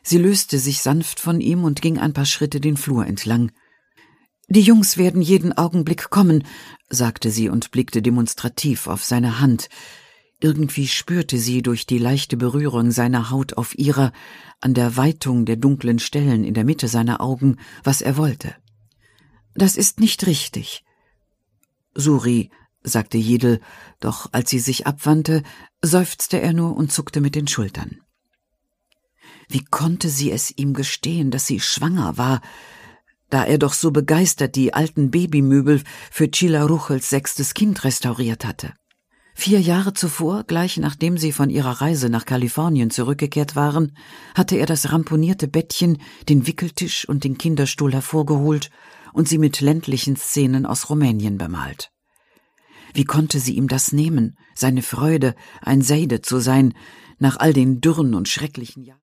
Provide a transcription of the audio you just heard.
Sie löste sich sanft von ihm und ging ein paar Schritte den Flur entlang. »Die Jungs werden jeden Augenblick kommen«, sagte sie und blickte demonstrativ auf seine Hand. Irgendwie spürte sie durch die leichte Berührung seiner Haut auf ihrer, an der Weitung der dunklen Stellen in der Mitte seiner Augen, was er wollte. »Das ist nicht richtig.« »Suri«, sagte Jedel, doch als sie sich abwandte, seufzte er nur und zuckte mit den Schultern. Wie konnte sie es ihm gestehen, dass sie schwanger war, da er doch so begeistert die alten Babymöbel für Cila Ruchels 6. Kind restauriert hatte? 4 Jahre zuvor, gleich nachdem sie von ihrer Reise nach Kalifornien zurückgekehrt waren, hatte er das ramponierte Bettchen, den Wickeltisch und den Kinderstuhl hervorgeholt und sie mit ländlichen Szenen aus Rumänien bemalt. Wie konnte sie ihm das nehmen, seine Freude, ein Seide zu sein, nach all den dürren und schrecklichen Jahren?